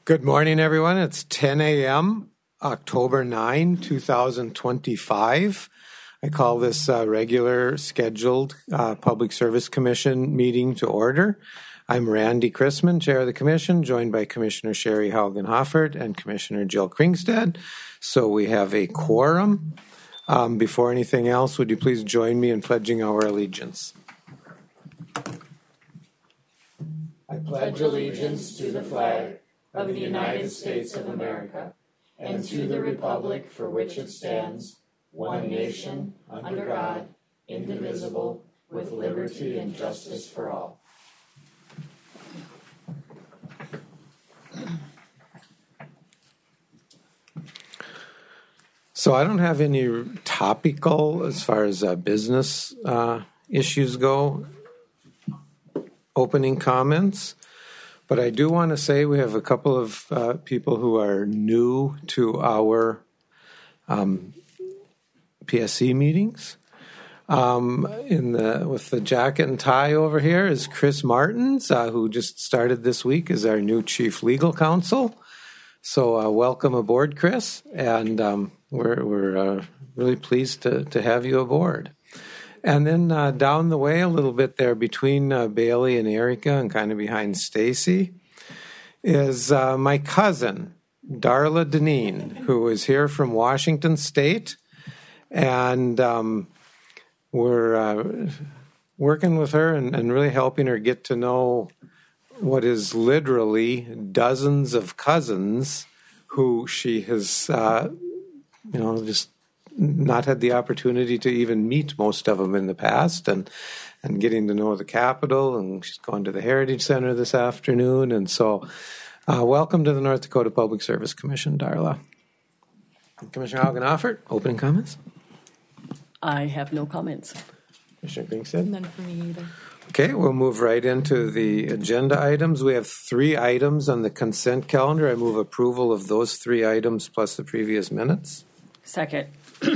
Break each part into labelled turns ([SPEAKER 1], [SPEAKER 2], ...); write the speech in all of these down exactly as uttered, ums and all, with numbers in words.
[SPEAKER 1] Good morning, everyone. It's ten a.m., October ninth, twenty twenty-five. I call this uh, regular scheduled uh, Public Service Commission meeting to order. I'm Randy Chrisman, Chair of the Commission, joined by Commissioner Sherry Haugen-Hoffert and Commissioner Jill Kringstad. So we have a quorum. Um, before anything else, would you please join me in pledging our allegiance?
[SPEAKER 2] I pledge allegiance to the flag of the United States of America and to the republic for which it stands, one nation, under God, indivisible, with liberty and justice for all.
[SPEAKER 1] So I don't have any topical as far as uh, business uh, issues go, opening comments. But I do want to say we have a couple of uh, people who are new to our um, P S C meetings. Um, in the with the jacket and tie over here is Chris Martins, uh, who just started this week as our new Chief Legal Counsel. So uh, welcome aboard, Chris, and um, we're we're uh, really pleased to to have you aboard. And then uh, down the way a little bit there between uh, Bailey and Erica and kind of behind Stacy is uh, my cousin, Darla Deneen, who is here from Washington State. And um, we're uh, working with her and, and really helping her get to know what is literally dozens of cousins who she has, uh, you know, just not had the opportunity to even meet most of them in the past, and and getting to know the Capitol, and she's going to the Heritage Center this afternoon. And so uh, welcome to the North Dakota Public Service Commission, Darla. Commissioner Haugen-Hoffert, opening comments?
[SPEAKER 3] I have no comments.
[SPEAKER 1] Commissioner Kringstad?
[SPEAKER 4] None for me either.
[SPEAKER 1] Okay, we'll move right into the agenda items. We have three items on the consent calendar. I move approval of those three items plus the previous minutes.
[SPEAKER 3] Second.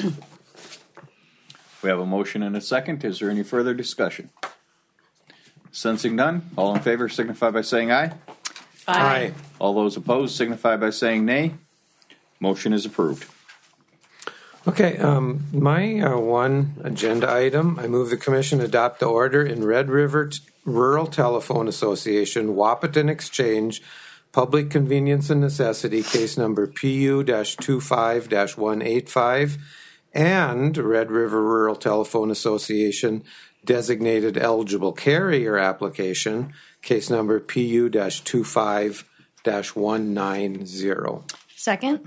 [SPEAKER 5] We have a motion and a second. Is there any further discussion? Sensing none, all in favor signify by saying aye.
[SPEAKER 1] Aye.
[SPEAKER 5] All those opposed signify by saying nay. Motion is approved.
[SPEAKER 1] Okay, um, my uh, one agenda item, I move the Commission adopt the order in Red River T- Rural Telephone Association, Wahpeton Exchange, Public Convenience and Necessity, case number P U twenty-five dash one eighty-five, and Red River Rural Telephone Association Designated Eligible Carrier Application, case number P U twenty-five dash one ninety.
[SPEAKER 4] Second.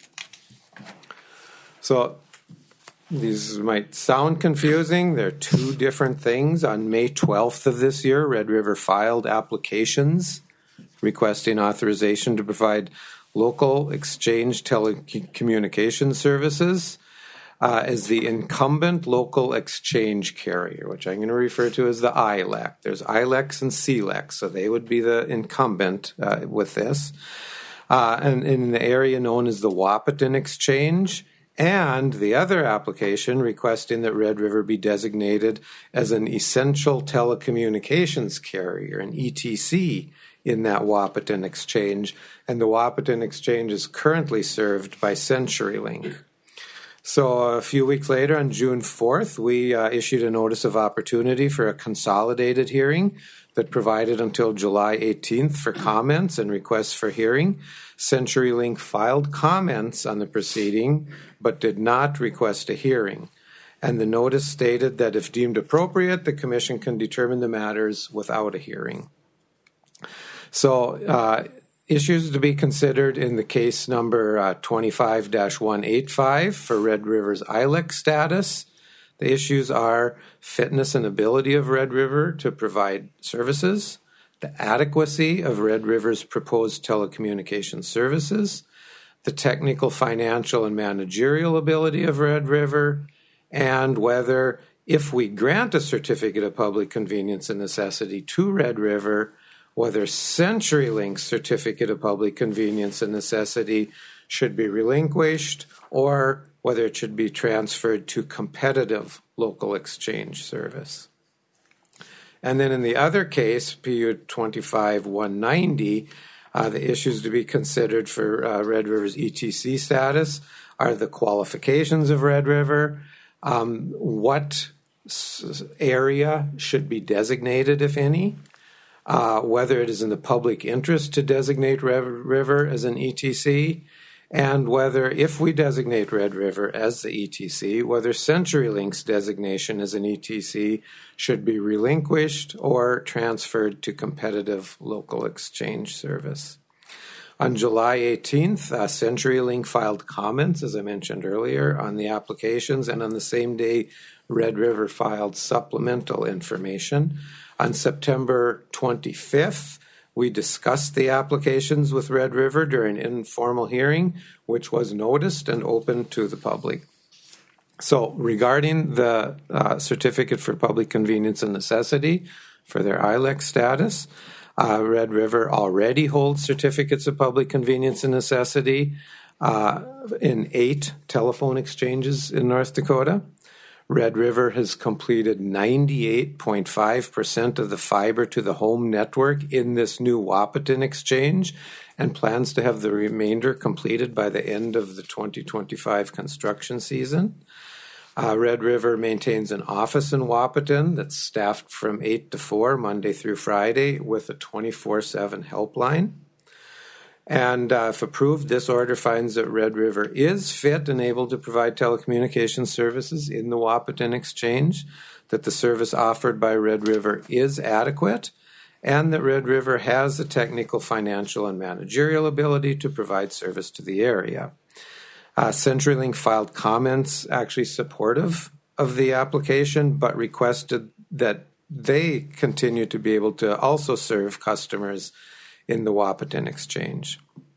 [SPEAKER 1] So these might sound confusing. They're two different things. On May twelfth of this year, Red River filed applications requesting authorization to provide local exchange telecommunications services uh, as the incumbent local exchange carrier, which I'm going to refer to as the I L E C. There's I L E Cs and C L E Cs, so they would be the incumbent uh, with this. Uh, and in the area known as the Wahpeton Exchange, and the other application requesting that Red River be designated as an essential telecommunications carrier, an E T C, in that Wahpeton Exchange. And the Wahpeton Exchange is currently served by CenturyLink. So a few weeks later, on June fourth, we uh, issued a notice of opportunity for a consolidated hearing that provided until July eighteenth for comments and requests for hearing. CenturyLink filed comments on the proceeding, but did not request a hearing. And the notice stated that if deemed appropriate, the Commission can determine the matters without a hearing. So uh, issues to be considered in the case number uh, twenty-five dash one eighty-five for Red River's I L E C status. The issues are fitness and ability of Red River to provide services, the adequacy of Red River's proposed telecommunications services, the technical, financial, and managerial ability of Red River, and whether, if we grant a certificate of public convenience and necessity to Red River, whether CenturyLink's certificate of public convenience and necessity should be relinquished or whether it should be transferred to competitive local exchange service. And then in the other case, P U twenty-five one ninety, Uh, the issues to be considered for uh, Red River's E T C status are the qualifications of Red River, um, what s- area should be designated, if any, uh, whether it is in the public interest to designate Red River as an E T C, and whether, if we designate Red River as the E T C, whether CenturyLink's designation as an E T C should be relinquished or transferred to competitive local exchange service. On July eighteenth, uh, CenturyLink filed comments, as I mentioned earlier, on the applications, and on the same day, Red River filed supplemental information. On September twenty-fifth, we discussed the applications with Red River during an informal hearing, which was noticed and open to the public. So regarding the uh, Certificate for Public Convenience and Necessity for their I L E C status, uh, Red River already holds certificates of public convenience and necessity uh, in eight telephone exchanges in North Dakota. Red River has completed ninety-eight point five percent of the fiber to the home network in this new Wahpeton exchange and plans to have the remainder completed by the end of the twenty twenty-five construction season. Uh, Red River maintains an office in Wahpeton that's staffed from eight to four, Monday through Friday, with a twenty-four seven helpline. And uh, if approved, this order finds that Red River is fit and able to provide telecommunications services in the Wahpeton Exchange, that the service offered by Red River is adequate, and that Red River has the technical, financial, and managerial ability to provide service to the area. Uh, CenturyLink filed comments actually supportive of the application, but requested that they continue to be able to also serve customers in the Wahpeton Exchange.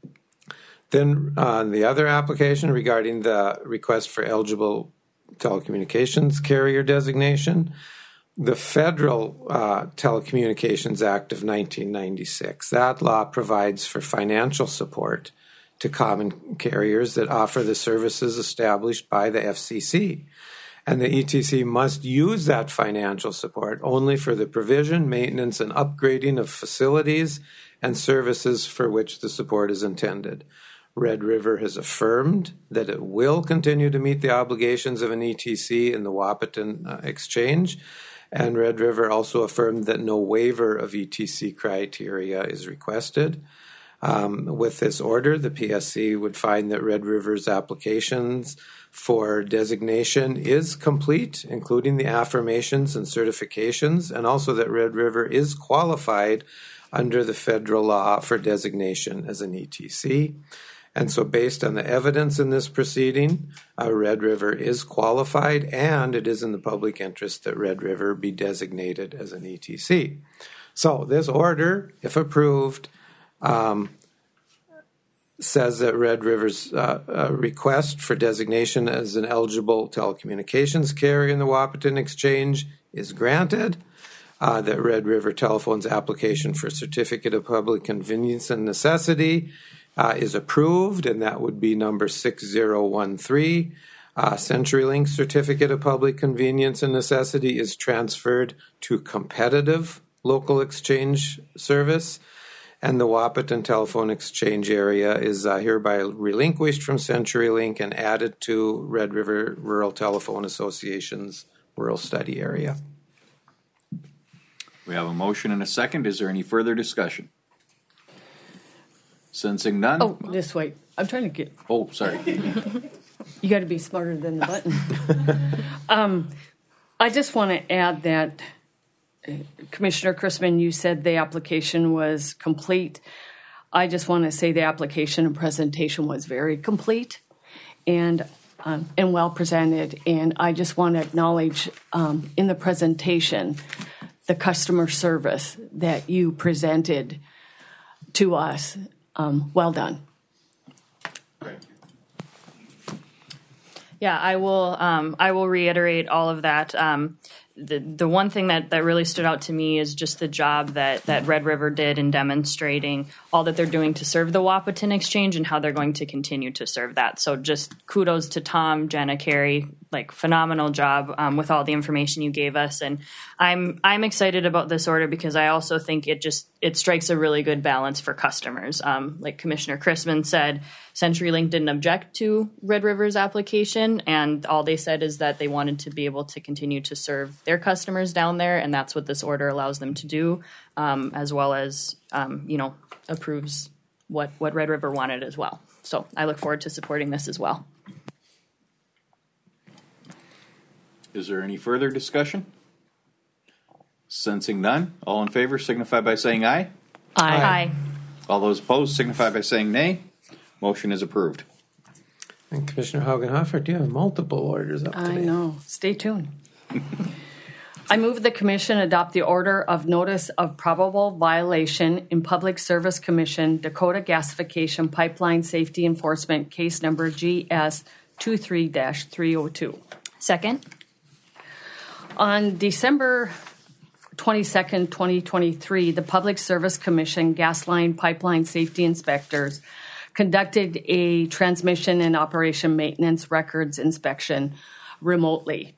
[SPEAKER 1] Then on uh, the other application regarding the request for eligible telecommunications carrier designation, the Federal uh, Telecommunications Act of nineteen ninety-six, that law provides for financial support to common carriers that offer the services established by the F C C. And the E T C must use that financial support only for the provision, maintenance, and upgrading of facilities and services for which the support is intended. Red River has affirmed that it will continue to meet the obligations of an E T C in the Wahpeton uh, Exchange, and Red River also affirmed that no waiver of E T C criteria is requested. Um, with this order, the P S C would find that Red River's applications for designation is complete, including the affirmations and certifications, and also that Red River is qualified under the federal law for designation as an E T C. And so based on the evidence in this proceeding, uh, Red River is qualified, and it is in the public interest that Red River be designated as an E T C. So this order, if approved, um, says that Red River's uh, uh, request for designation as an eligible telecommunications carrier in the Wahpeton Exchange is granted, uh, that Red River Telephone's application for Certificate of Public Convenience and Necessity uh, is approved, and that would be number six zero one three. Uh, CenturyLink Certificate of Public Convenience and Necessity is transferred to competitive local exchange service, and the Wahpeton Telephone Exchange area is uh, hereby relinquished from CenturyLink and added to Red River Rural Telephone Association's rural study area.
[SPEAKER 5] We have a motion and a second. Is there any further discussion? Sensing none?
[SPEAKER 3] Oh, this way. I'm trying to get,
[SPEAKER 5] Oh, sorry.
[SPEAKER 3] you got to be smarter than the button. um, I just want to add that, uh, Commissioner Chrisman, you said the application was complete. I just want to say the application and presentation was very complete and um, and well presented. And I just want to acknowledge um, in the presentation the customer service that you presented to us. Um, well done.
[SPEAKER 2] Yeah, I will. Um, I will reiterate all of that. Um, the the one thing that, that really stood out to me is just the job that, that Red River did in demonstrating all that they're doing to serve the Wahpeton Exchange and how they're going to continue to serve that. So just kudos to Tom, Jenna, Carrie, like phenomenal job um, with all the information you gave us. And I'm I'm excited about this order because I also think it just it strikes a really good balance for customers. Um, like Commissioner Chrisman said, CenturyLink didn't object to Red River's application, and all they said is that they wanted to be able to continue to serve their customers down there, and that's what this order allows them to do, um, as well as, um, you know, approves what, what Red River wanted as well. So I look forward to supporting this as well.
[SPEAKER 5] Is there any further discussion? Sensing none, all in favor signify by saying aye.
[SPEAKER 3] Aye.
[SPEAKER 2] Aye.
[SPEAKER 5] All those opposed signify by saying nay. Motion is approved.
[SPEAKER 1] And Commissioner Hagenhofer, do you have multiple orders up today?
[SPEAKER 3] I know. Stay tuned. I move the Commission adopt the order of notice of probable violation in Public Service Commission Dakota Gasification Pipeline Safety Enforcement Case Number G S twenty-three dash three oh two.
[SPEAKER 2] Second.
[SPEAKER 3] On December twenty-second, twenty twenty-three, the Public Service Commission gas line pipeline safety inspectors conducted a transmission and operation maintenance records inspection remotely.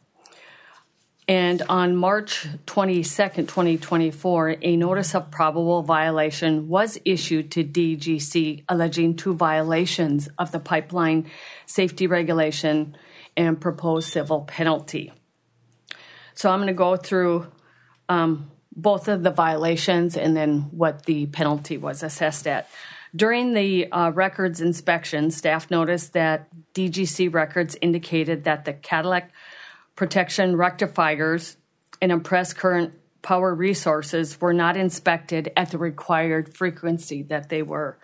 [SPEAKER 3] And on March twenty-second, twenty twenty-four, a notice of probable violation was issued to D G C alleging two violations of the pipeline safety regulation and proposed civil penalty. So I'm going to go through um, both of the violations and then what the penalty was assessed at. During the uh, records inspection, staff noticed that D G C records indicated that the Cadillac protection rectifiers and impressed current power resources were not inspected at the required frequency that they were.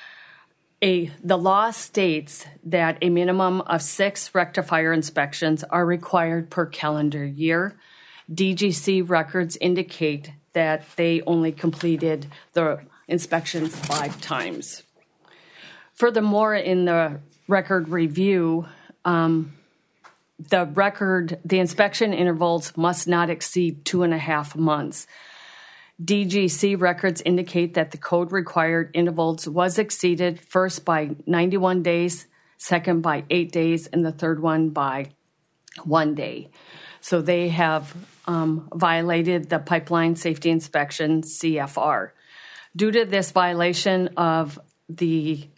[SPEAKER 3] A, the law states that a minimum of six rectifier inspections are required per calendar year. D G C records indicate that they only completed the inspections five times. Furthermore, in the record review, um, the record, the inspection intervals must not exceed two and a half months. D G C records indicate that the code required intervals was exceeded first by ninety-one days, second by eight days, and the third one by one day. So they have um, violated the pipeline safety inspection C F R. Due to this violation of the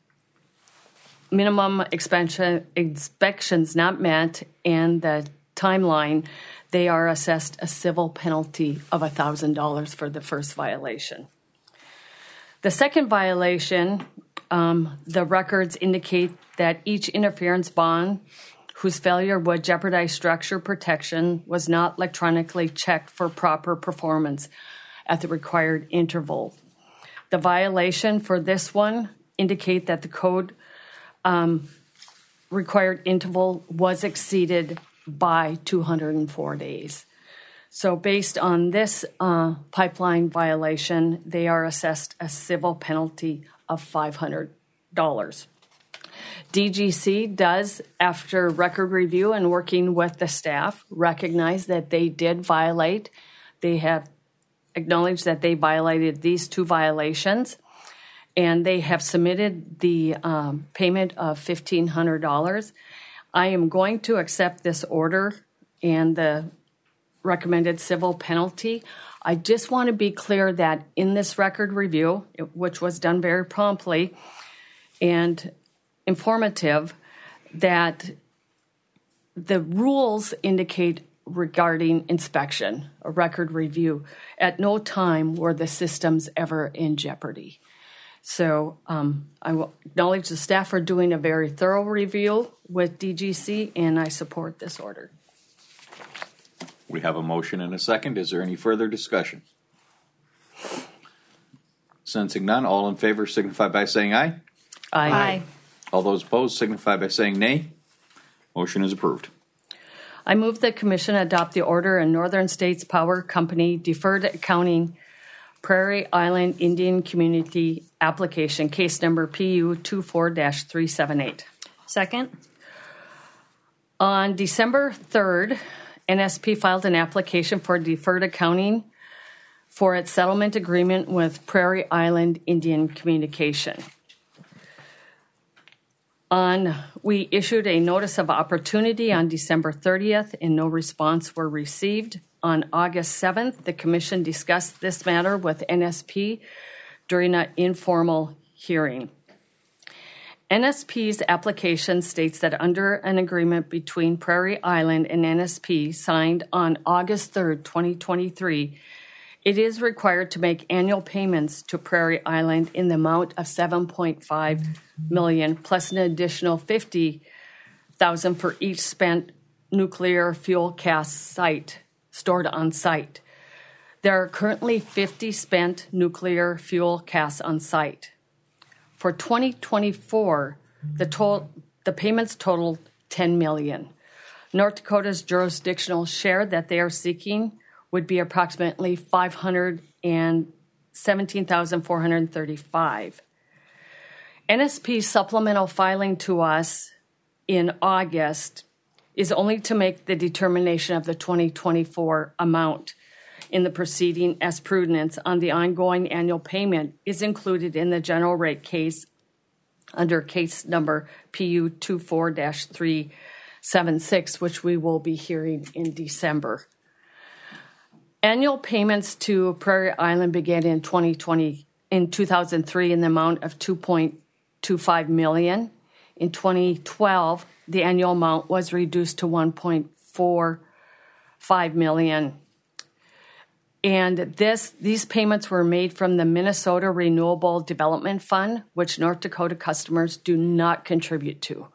[SPEAKER 3] minimum expansion, inspections not met and the timeline, they are assessed a civil penalty of one thousand dollars for the first violation. The second violation, um, the records indicate that each interference bond whose failure would jeopardize structure protection was not electronically checked for proper performance at the required interval. The violation for this one indicate that the code um, required interval was exceeded by two hundred four days. So based on this uh, pipeline violation, they are assessed a civil penalty of five hundred dollars. D G C does, after record review and working with the staff, recognize that they did violate. They have acknowledged that they violated these two violations, and they have submitted the um, payment of fifteen hundred dollars. I am going to accept this order and the recommended civil penalty. I just want to be clear that in this record review, which was done very promptly and informative, that the rules indicate regarding inspection, a record review, at no time were the systems ever in jeopardy. So um, I will acknowledge the staff are doing a very thorough review with D G C, and I support this order.
[SPEAKER 5] We have a motion and a second. Is there any further discussion? Sensing none, all in favor signify by saying aye.
[SPEAKER 3] Aye.
[SPEAKER 2] Aye.
[SPEAKER 5] All those opposed signify by saying nay. Motion is approved.
[SPEAKER 3] I move the Commission adopt the order in Northern States Power Company Deferred Accounting Prairie Island Indian Community Application, case number P U twenty-four dash three seven eight.
[SPEAKER 2] Second.
[SPEAKER 3] On December third, N S P filed an application for deferred accounting for its settlement agreement with Prairie Island Indian Communication. On, we issued a notice of opportunity on December thirtieth, and no response were received. On August seventh, the Commission discussed this matter with N S P during an informal hearing. N S P's application states that under an agreement between Prairie Island and N S P signed on August third, twenty twenty-three, it is required to make annual payments to Prairie Island in the amount of seven point five million dollars plus an additional fifty thousand dollars for each spent nuclear fuel cast site stored on site. There are currently fifty spent nuclear fuel casts on site. For twenty twenty-four, the, to- the payments totaled ten million dollars. North Dakota's jurisdictional share that they are seeking would be approximately five hundred seventeen thousand four hundred thirty-five dollars. N S P's supplemental filing to us in August is only to make the determination of the twenty twenty-four amount in the proceeding, as prudence on the ongoing annual payment is included in the general rate case under case number P U twenty-four dash three seventy-six, which we will be hearing in December. Annual payments to Prairie Island began in twenty twenty in two thousand three in the amount of two point two five million dollars. In twenty twelve, the annual amount was reduced to one point four five million dollars. And this, these payments were made from the Minnesota Renewable Development Fund, which North Dakota customers do not contribute to.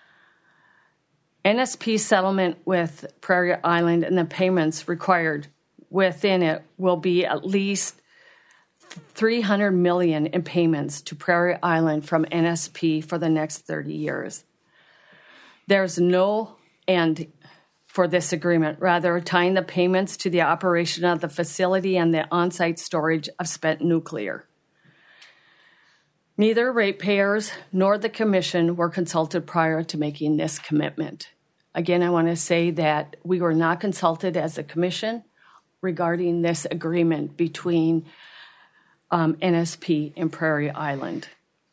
[SPEAKER 3] N S P settlement with Prairie Island and the payments required within it will be at least three hundred million dollars in payments to Prairie Island from N S P for the next thirty years. There's no end for this agreement, rather tying the payments to the operation of the facility and the on-site storage of spent nuclear. Neither ratepayers nor the Commission were consulted prior to making this commitment. Again, I want to say that we were not consulted as a Commission regarding this agreement between um, N S P and Prairie Island.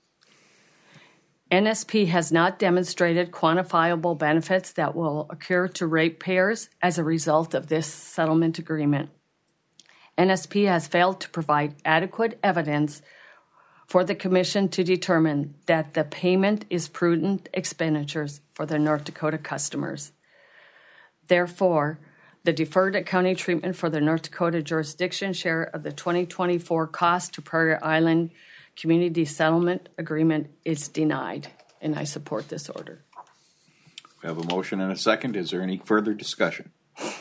[SPEAKER 3] N S P has not demonstrated quantifiable benefits that will occur to ratepayers as a result of this settlement agreement. N S P has failed to provide adequate evidence for the Commission to determine that the payment is prudent expenditures for the North Dakota customers. Therefore, the deferred accounting treatment for the North Dakota jurisdiction share of the twenty twenty-four cost to Prairie Island Community Settlement Agreement is denied, and I support this order.
[SPEAKER 5] We have a motion and a second. Is there any further discussion?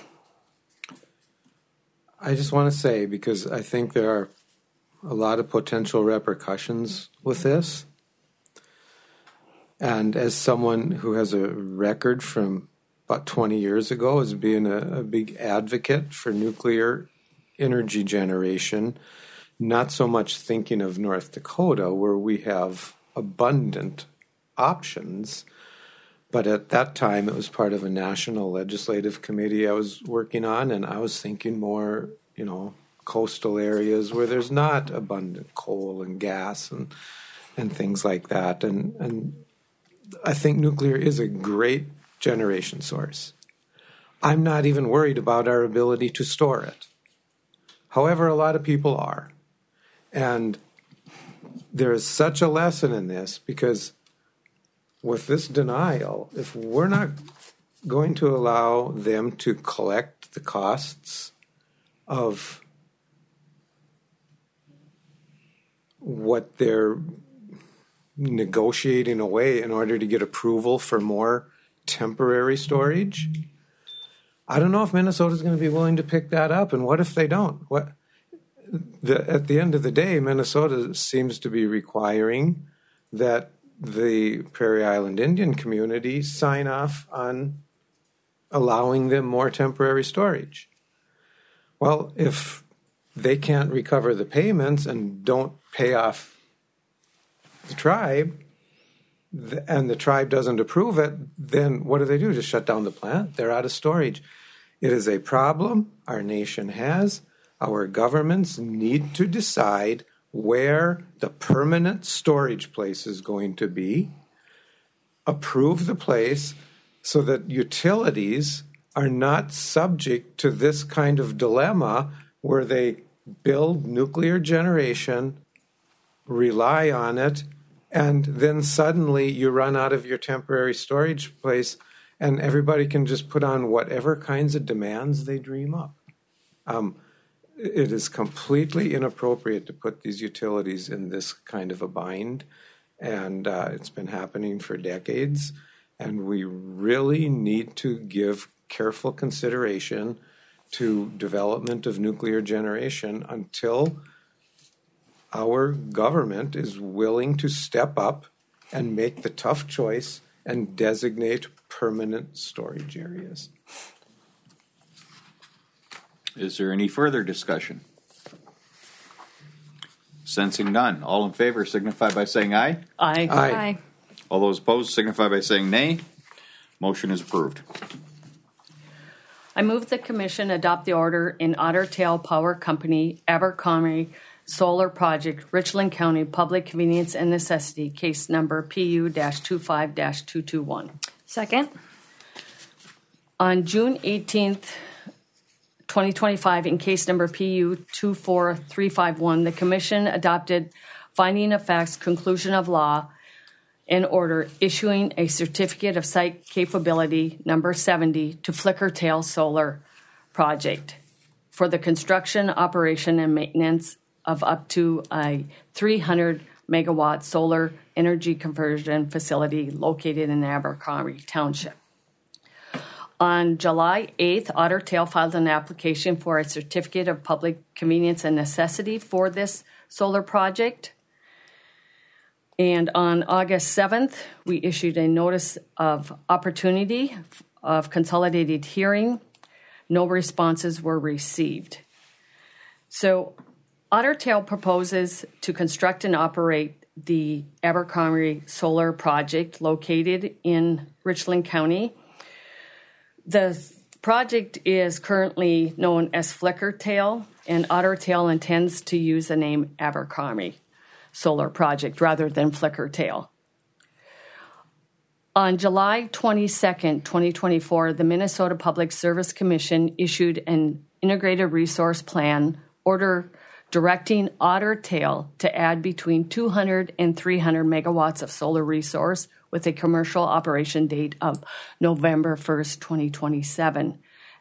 [SPEAKER 1] I just want to say, because I think there are a lot of potential repercussions with this, and as someone who has a record from about twenty years ago as being a, a big advocate for nuclear energy generation, not so much thinking of North Dakota, where we have abundant options, but at that time it was part of a national legislative committee I was working on, and I was thinking more, you know, coastal areas where there's not abundant coal and gas and and things like that. And, and I think nuclear is a great generation source. I'm not even worried about our ability to store it. However, a lot of people are. And there is such a lesson in this, because with this denial, if we're not going to allow them to collect the costs of what they're negotiating away in order to get approval for more temporary storage, I don't know if Minnesota's going to be willing to pick that up. And what if they don't? What? The, at the end of the day, Minnesota seems to be requiring that the Prairie Island Indian community sign off on allowing them more temporary storage. Well, if they can't recover the payments and don't pay off the tribe, and the tribe doesn't approve it, then what do they do? Just shut down the plant? They're out of storage. It is a problem our nation has. Our governments need to decide where the permanent storage place is going to be, approve the place so that utilities are not subject to this kind of dilemma where they build nuclear generation, rely on it, and then suddenly you run out of your temporary storage place and everybody can just put on whatever kinds of demands they dream up. Um, it is completely inappropriate to put these utilities in this kind of a bind, and uh, it's been happening for decades, and we really need to give careful consideration to development of nuclear generation until our government is willing to step up and make the tough choice and designate permanent storage areas.
[SPEAKER 5] Is there any further discussion? Sensing none. All in favor signify by saying aye.
[SPEAKER 3] Aye.
[SPEAKER 1] Aye.
[SPEAKER 5] All those opposed signify by saying nay. Motion is approved.
[SPEAKER 3] I move the commission adopt the order in Otter Tail Power Company, Abercrombie Solar Project, Richland County, Public Convenience and Necessity, case number P U twenty-five dash two two one.
[SPEAKER 4] Second.
[SPEAKER 3] On June eighteenth, twenty twenty-five, in case number P U two four three five one, the commission adopted finding of facts, conclusion of law, and order issuing a certificate of site capability number seventy to Flickertail Solar Project for the construction, operation, and maintenance of up to a three hundred megawatt solar energy conversion facility located in Abercrombie Township. On July eighth, Otter Tail filed an application for a certificate of public convenience and necessity for this solar project. And on August seventh, we issued a notice of opportunity of consolidated hearing. No responses were received. So Otter Tail proposes to construct and operate the Abercrombie Solar Project located in Richland County. The project is currently known as Flickertail, and Otter Tail intends to use the name Abercrombie Solar Project rather than Flickertail. On July twenty-second, twenty twenty-four, the Minnesota Public Service Commission issued an integrated resource plan order directing Otter Tail to add between two hundred and three hundred megawatts of solar resource with a commercial operation date of November first, twenty twenty-seven.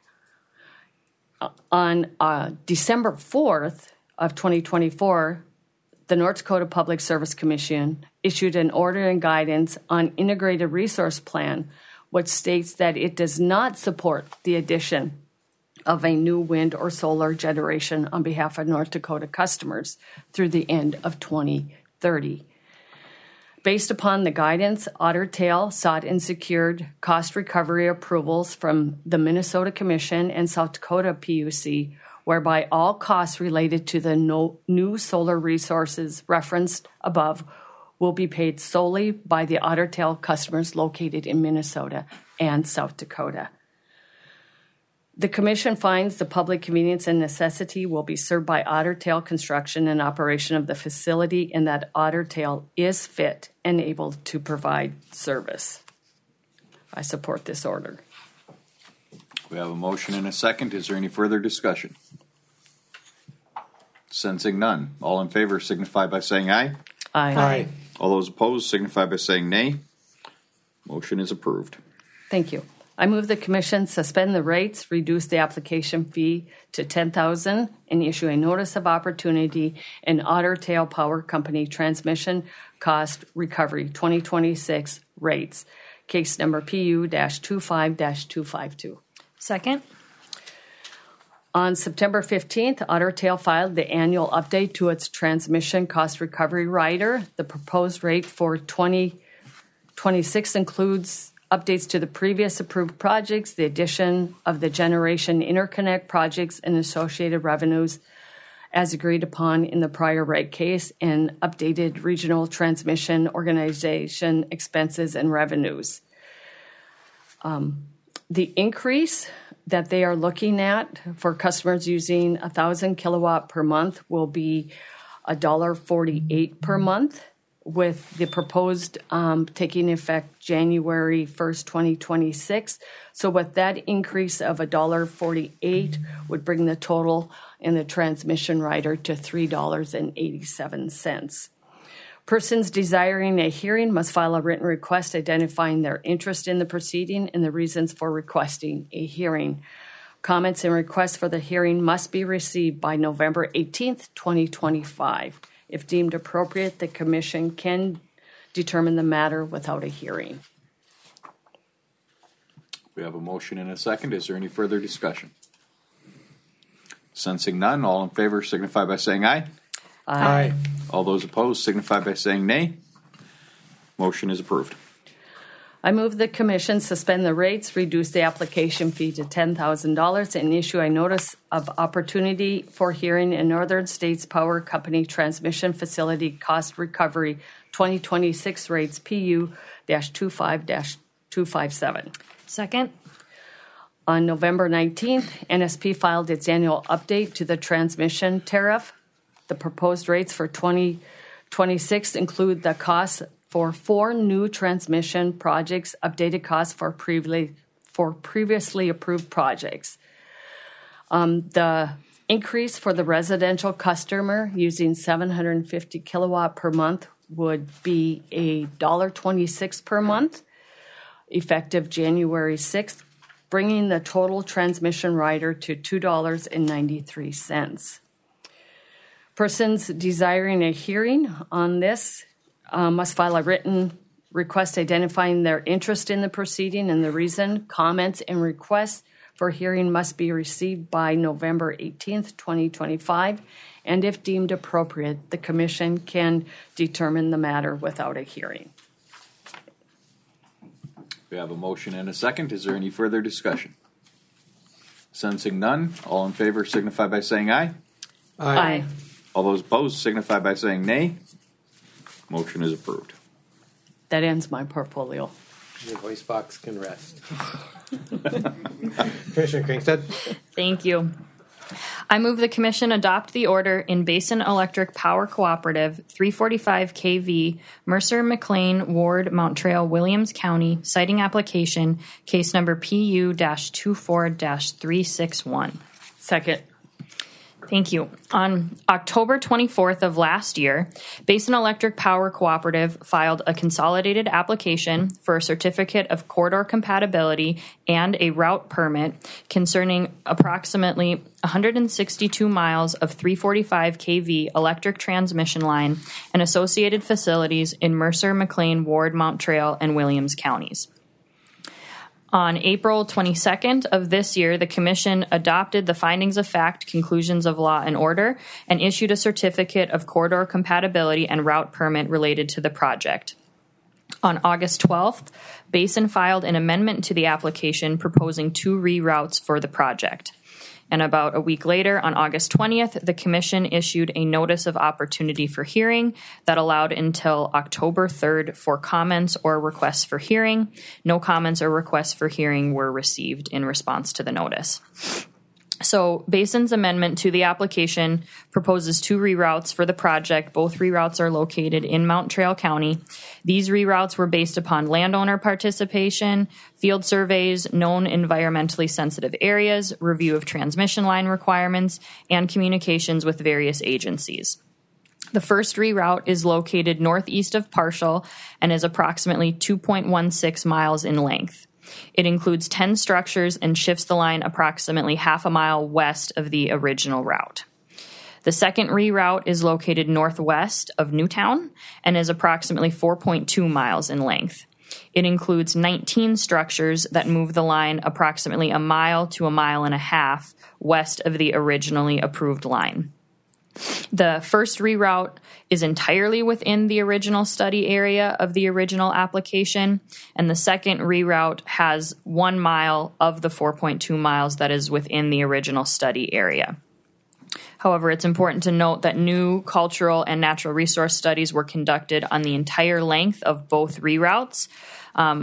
[SPEAKER 3] On uh, December fourth of twenty twenty-four, the North Dakota Public Service Commission issued an order and guidance on integrated resource plan, which states that it does not support the addition of a new wind or solar generation on behalf of North Dakota customers through the end of twenty thirty. Based upon the guidance, Otter Tail sought and secured cost recovery approvals from the Minnesota Commission and South Dakota P U C, whereby all costs related to the no, new solar resources referenced above will be paid solely by the Otter Tail customers located in Minnesota and South Dakota. The Commission finds the public convenience and necessity will be served by Otter Tail construction and operation of the facility, and that Otter Tail is fit and able to provide service. I support this order.
[SPEAKER 5] We have a motion and a second. Is there any further discussion? Sensing none. All in favor signify by saying aye.
[SPEAKER 3] Aye.
[SPEAKER 1] Aye.
[SPEAKER 5] All those opposed signify by saying nay. Motion is approved.
[SPEAKER 3] Thank you. I move the Commission suspend the rates, reduce the application fee to ten thousand dollars, and issue a notice of opportunity in Otter Tail Power Company transmission cost recovery twenty twenty-six rates, case number P U twenty-five dash two five two.
[SPEAKER 4] Second.
[SPEAKER 3] On September fifteenth, Otter Tail filed the annual update to its transmission cost recovery rider. The proposed rate for twenty twenty-six includes updates to the previous approved projects, the addition of the generation interconnect projects and associated revenues as agreed upon in the prior rate case, and updated regional transmission organization expenses and revenues. Um, the increase that they are looking at for customers using one thousand kilowatt per month will be one dollar forty-eight per month, with the proposed um, taking effect January first, twenty twenty-six. So with that increase of one dollar forty-eight would bring the total in the transmission rider to three dollars and eighty-seven cents. Persons desiring a hearing must file a written request identifying their interest in the proceeding and the reasons for requesting a hearing. Comments and requests for the hearing must be received by November eighteenth, twenty twenty-five. If deemed appropriate, the Commission can determine the matter without a hearing.
[SPEAKER 5] We have a motion and a second. Is there any further discussion? Sensing none, all in favor signify by saying aye.
[SPEAKER 1] Aye.
[SPEAKER 5] All those opposed signify by saying nay. Motion is approved.
[SPEAKER 3] I move the Commission suspend the rates, reduce the application fee to ten thousand dollars, and issue a notice of opportunity for hearing in Northern States Power Company Transmission Facility Cost Recovery twenty twenty-six rates P U twenty-five dash two fifty-seven.
[SPEAKER 4] Second.
[SPEAKER 3] On November nineteenth, N S P filed its annual update to the transmission tariff. The proposed rates for twenty twenty-six include the costs for four new transmission projects, updated costs for previously for previously approved projects. Um, the increase for the residential customer using seven hundred fifty kilowatt per month would be a one dollar twenty-six per month, effective January sixth, bringing the total transmission rider to two dollars and ninety-three cents. Persons desiring a hearing on this uh, must file a written request identifying their interest in the proceeding and the reason. Comments and requests for hearing must be received by November eighteenth, twenty twenty-five, and if deemed appropriate, the Commission can determine the matter without a hearing.
[SPEAKER 5] We have a motion and a second. Is there any further discussion? Sensing none, all in favor signify by saying aye.
[SPEAKER 3] Aye.
[SPEAKER 5] All those opposed signify by saying nay. Motion is approved.
[SPEAKER 3] That ends my portfolio.
[SPEAKER 1] Your voice box can rest. Commissioner Kringstad?
[SPEAKER 2] Thank you. I move the Commission adopt the order in Basin Electric Power Cooperative three forty-five K V Mercer McLean Ward Mount Trail Williams County citing application case number P U twenty-four dash three sixty-one.
[SPEAKER 3] Second.
[SPEAKER 2] Thank you. On October twenty-fourth of last year, Basin Electric Power Cooperative filed a consolidated application for a certificate of corridor compatibility and a route permit concerning approximately one hundred sixty-two miles of three forty-five K V electric transmission line and associated facilities in Mercer, McLean, Ward, Mount Trail, and Williams counties. On April twenty-second of this year, the Commission adopted the findings of fact, conclusions of law and order, and issued a certificate of corridor compatibility and route permit related to the project. On August twelfth, Basin filed an amendment to the application proposing two reroutes for the project. And about a week later, on August twentieth, the Commission issued a notice of opportunity for hearing that allowed until October third for comments or requests for hearing. No comments or requests for hearing were received in response to the notice. So Basin's amendment to the application proposes two reroutes for the project. Both reroutes are located in Mount Trail County. These reroutes were based upon landowner participation, field surveys, known environmentally sensitive areas, review of transmission line requirements, and communications with various agencies. The first reroute is located northeast of Parshall and is approximately two point one six miles in length. It includes ten structures and shifts the line approximately half a mile west of the original route. The second reroute is located northwest of Newtown and is approximately four point two miles in length. It includes nineteen structures that move the line approximately a mile to a mile and a half west of the originally approved line. The first reroute is entirely within the original study area of the original application, and the second reroute has one mile of the four point two miles that is within the original study area. However, it's important to note that new cultural and natural resource studies were conducted on the entire length of both reroutes. Um,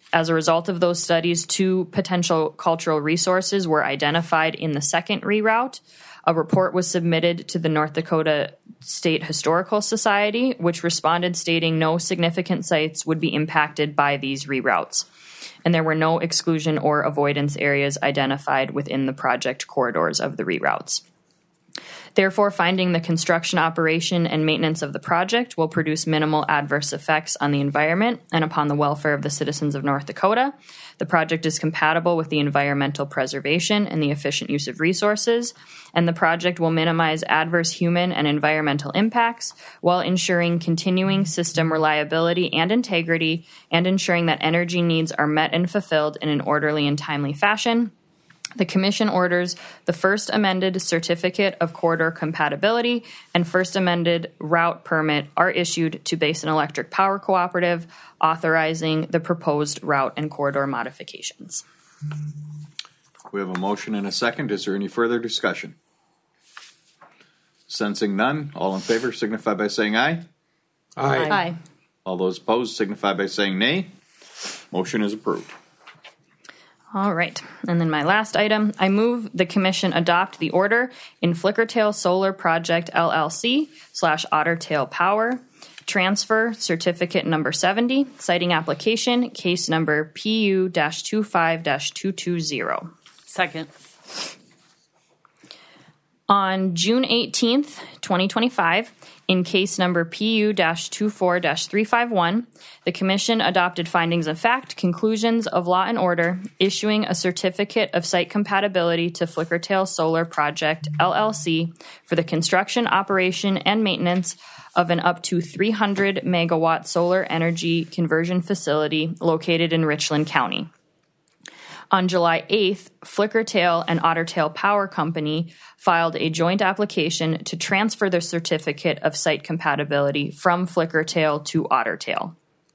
[SPEAKER 6] As a result of those studies, two potential cultural resources were identified in the second reroute. A report was submitted to the North Dakota State Historical Society, which responded stating no significant sites would be impacted by these reroutes, and there were no exclusion or avoidance areas identified within the project corridors of the reroutes. Therefore, finding the construction, operation, and maintenance of the project will produce minimal adverse effects on the environment and upon the welfare of the citizens of North Dakota. The project is compatible with the environmental preservation and the efficient use of resources, and the project will minimize adverse human and environmental impacts while ensuring continuing system reliability and integrity and ensuring that energy needs are met and fulfilled in an orderly and timely fashion. The Commission orders the first amended Certificate of Corridor Compatibility and first amended route permit are issued to Basin Electric Power Cooperative, authorizing the proposed route and corridor modifications.
[SPEAKER 5] We have a motion and a second. Is there any further discussion? Sensing none, all in favor signify by saying aye.
[SPEAKER 1] Aye.
[SPEAKER 6] Aye.
[SPEAKER 5] All those opposed signify by saying nay. Motion is approved.
[SPEAKER 6] All right. And then my last item, I move the Commission adopt the order in Flickertail Solar Project L L C slash Ottertail Power, transfer certificate number seventy, citing application, case number P U twenty-five dash two twenty.
[SPEAKER 3] Second.
[SPEAKER 6] On June eighteenth, twenty twenty-five, in case number P U twenty-four dash three fifty-one, the Commission adopted findings of fact, conclusions of law and order, issuing a certificate of site compatibility to Flickertail Solar Project L L C for the construction, operation, and maintenance of an up to three hundred megawatt solar energy conversion facility located in Richland County. On July eighth, Flickertail and Ottertail Power Company filed a joint application to transfer their certificate of site compatibility from Flickertail to Ottertail.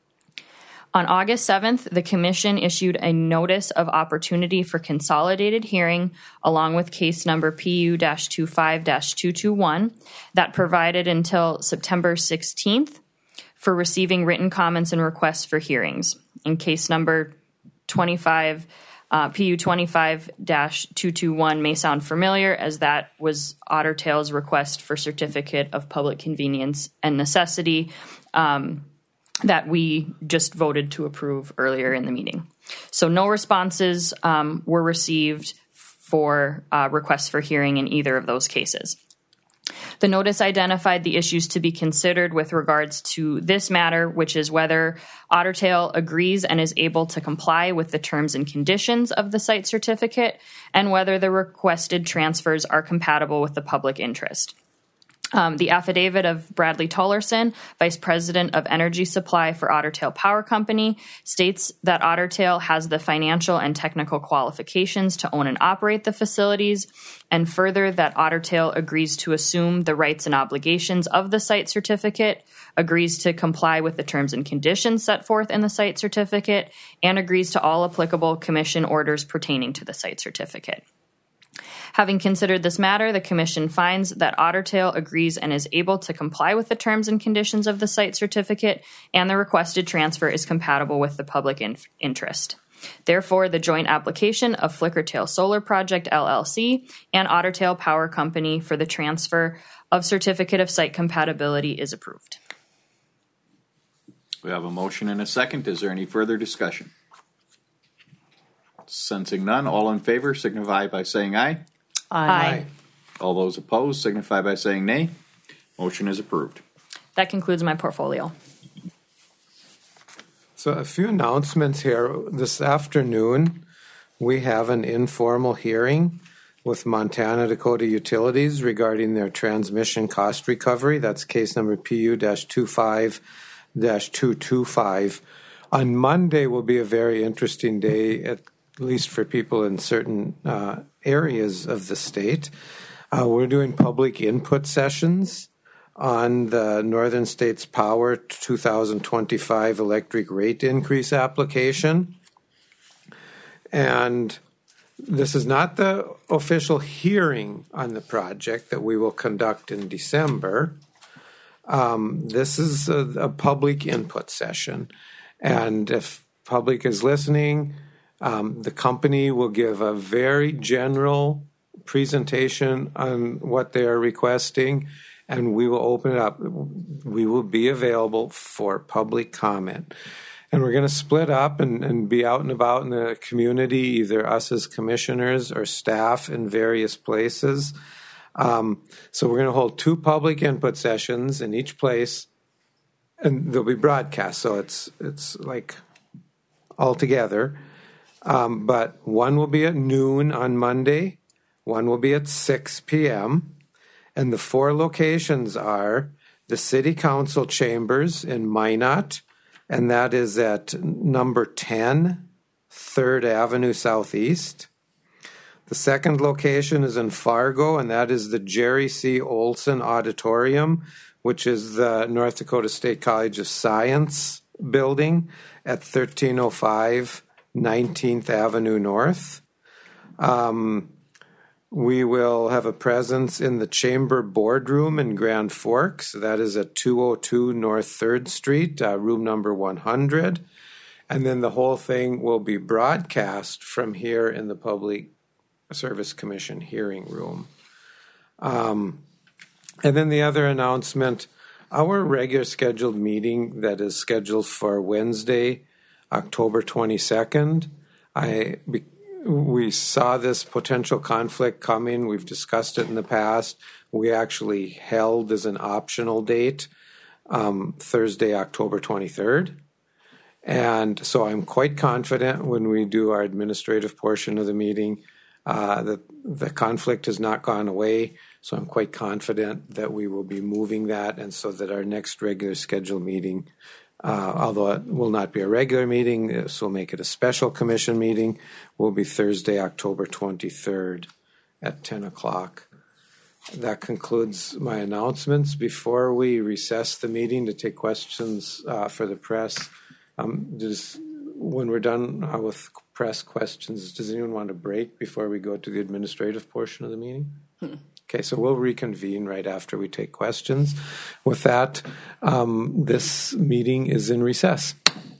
[SPEAKER 6] On August seventh, the Commission issued a notice of opportunity for consolidated hearing along with case number P U twenty-five dash two twenty-one that provided until September sixteenth for receiving written comments and requests for hearings. In case number twenty-five, uh, P U twenty-five dash two twenty-one may sound familiar, as that was Ottertail's request for certificate of public convenience and necessity um, that we just voted to approve earlier in the meeting. So no responses um, were received for uh, requests for hearing in either of those cases. The notice identified the issues to be considered with regards to this matter, which is whether Ottertail agrees and is able to comply with the terms and conditions of the site certificate, and whether the requested transfers are compatible with the public interest. Um, the affidavit of Bradley Tollerson, Vice President of Energy Supply for Ottertail Power Company, states that Ottertail has the financial and technical qualifications to own and operate the facilities, and further that Ottertail agrees to assume the rights and obligations of the site certificate, agrees to comply with the terms and conditions set forth in the site certificate, and agrees to all applicable Commission orders pertaining to the site certificate. Having considered this matter, the Commission finds that Ottertail agrees and is able to comply with the terms and conditions of the site certificate, and the requested transfer is compatible with the public in- interest. Therefore, the joint application of Flickertail Solar Project L L C and Ottertail Power Company for the transfer of certificate of site compatibility is approved.
[SPEAKER 5] We have a motion and a second. Is there any further discussion? Sensing none, all in favor signify by saying aye.
[SPEAKER 6] Aye.
[SPEAKER 5] All those opposed signify by saying nay. Motion is approved.
[SPEAKER 6] That concludes my portfolio.
[SPEAKER 1] So a few announcements here. This afternoon, we have an informal hearing with Montana Dakota Utilities regarding their transmission cost recovery. That's case number P U twenty-five dash two twenty-five. On Monday will be a very interesting day, at least for people in certain uh, areas of the state. Uh, we're doing public input sessions on the Northern States Power two thousand twenty-five electric rate increase application. And this is not the official hearing on the project that we will conduct in December. Um, this is a, a public input session. And if public is listening, um, the company will give a very general presentation on what they are requesting, and we will open it up. We will be available for public comment. And we're going to split up and, and be out and about in the community, either us as commissioners or staff in various places. Um, so we're going to hold two public input sessions in each place, and they'll be broadcast. So it's it's like all together. Um, but one will be at noon on Monday, one will be at six p.m., and the four locations are the City Council Chambers in Minot, and that is at number ten, third Avenue Southeast. The second location is in Fargo, and that is the Jerry C. Olson Auditorium, which is the North Dakota State College of Science building at thirteen oh five nineteenth Avenue North. Um, we will have a presence in the Chamber Boardroom in Grand Forks. That is at two oh two North third Street, uh, room number one hundred. And then the whole thing will be broadcast from here in the Public Service Commission hearing room. Um, and then the other announcement, our regular scheduled meeting that is scheduled for Wednesday, October twenty-second, I be, we saw this potential conflict coming. We've discussed it in the past. We actually held as an optional date um, Thursday, October twenty-third. And so I'm quite confident when we do our administrative portion of the meeting uh, that the conflict has not gone away. So I'm quite confident that we will be moving that, and so that our next regular scheduled meeting, uh, although it will not be a regular meeting, this will make it a special commission meeting, will be Thursday, October twenty-third at ten o'clock. That concludes my announcements. Before we recess the meeting to take questions uh, for the press, um, does, when we're done uh, with press questions, does anyone want to break before we go to the administrative portion of the meeting? Hmm. Okay, so we'll reconvene right after we take questions. With that, um, this meeting is in recess.